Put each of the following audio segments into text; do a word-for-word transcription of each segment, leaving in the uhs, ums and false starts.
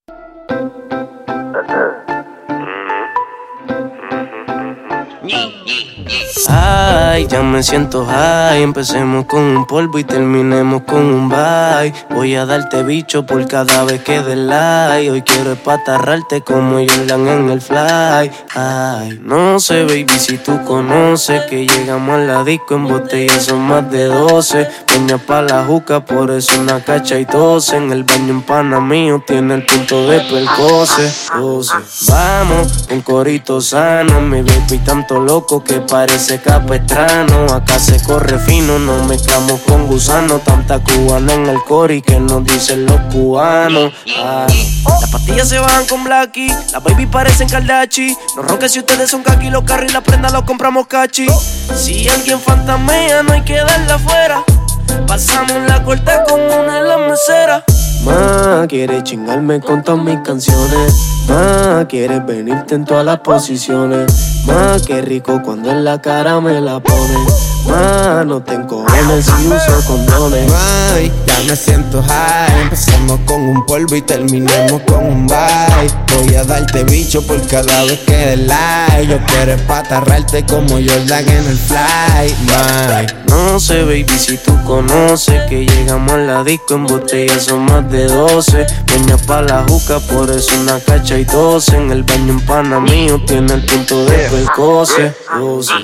Ay, ya me siento high. Empecemos con un polvo y terminemos con un bye. Voy a darte bicho por cada vez que dé like. Hoy quiero espatarrarte como Jordan en el fly. Ay, no sé, baby, si tú conoces que llegamos a la disco en botella son más de doce. Peña pa' la juca, por eso una cacha y doce. En el baño en pana mío tiene el punto de percoce. doce. Vamos, un corito sano. Mi baby tanto loco que parece capestrano. Acá se corre fino, no mezclamos con gusano. Tanta cubana en el cori que nos dicen los cubanos. Ah, las pastillas se bajan con Blacky, las baby parecen Kardashian. Los roques si ustedes son kaki, los carros y la prenda los compramos cachi. Si alguien fantasmea no hay que darla afuera. Pasamos la corta con una de las meseras. Ma, quieres chingarme con todas mis canciones. Ma, quieres venirte en todas las posiciones. Ma, qué rico cuando en la cara me la pones. Ma, no te encojones si uso condones. Ma, ya me siento high. Empezamos con un polvo y terminemos con un bye. Voy a darte bicho por cada vez que dé like. Yo quiero espatarrarte como Jordan en el fly. Ma, no sé, baby, si tú conoces que llegamos a la disco en botella son más de doce. Peña pa' la juca, por eso una cacha y doce. En el baño en pana mío tiene el punto de percoce. doce.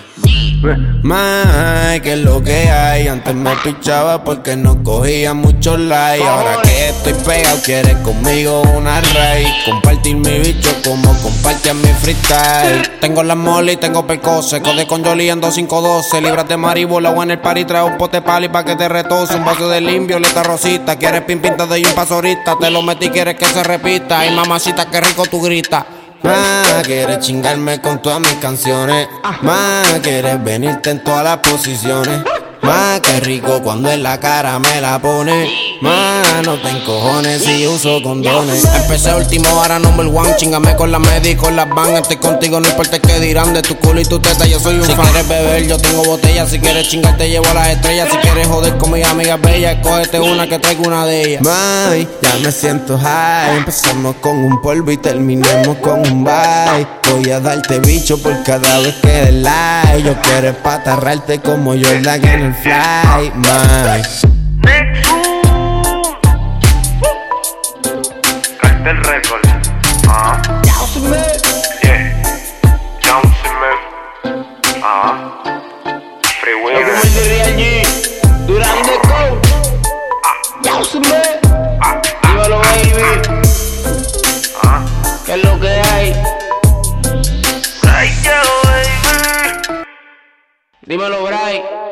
Ma, que es lo que hay. Antes me pichaba porque no cogía muchos likes. Ahora que estoy pegado quieres conmigo una raíz. Compartir mi bicho como compartir mi freestyle. Tengo las mole y tengo percose. Code con Jolly en dos cinco doce. Libras de maribola o en el party trae un pote pali pa' que te retose. Un vaso de limpio, violeta rosita. Quieres pin pinta de un paso ahorita. Te lo metí, quieres que se repita. Ay mamacita, qué rico tú gritas. Ma, quieres chingarme con todas mis canciones. Ma, quieres venirte en todas las posiciones. Ma, qué rico cuando en la cara me la pone. Ma, no te encojones si uso condones. Empecé último, ahora number one. Chingame con la media y con las van. Estoy contigo, no importa qué dirán de tu culo y tu teta, yo soy un si fan. Si quieres beber, yo tengo botella. Si quieres chingar, te llevo a las estrellas. Si quieres joder con mis amigas bellas, escógete una que traigo una de ellas. Ma, ya me siento high. Empezamos con un polvo y terminemos con un bye. Voy a darte bicho por cada vez que dé like. Yo quiero espatarrarte como Jordan en el fly. Ma, Cartel Record. Ah. Yeah. Johnson. Ah. Free Will. Como el de Real G. Durán de Coach. Johnson. Dímelo, baby. Ah. ¿Qué es lo que hay? Ay, yo, baby. Dímelo, Bray.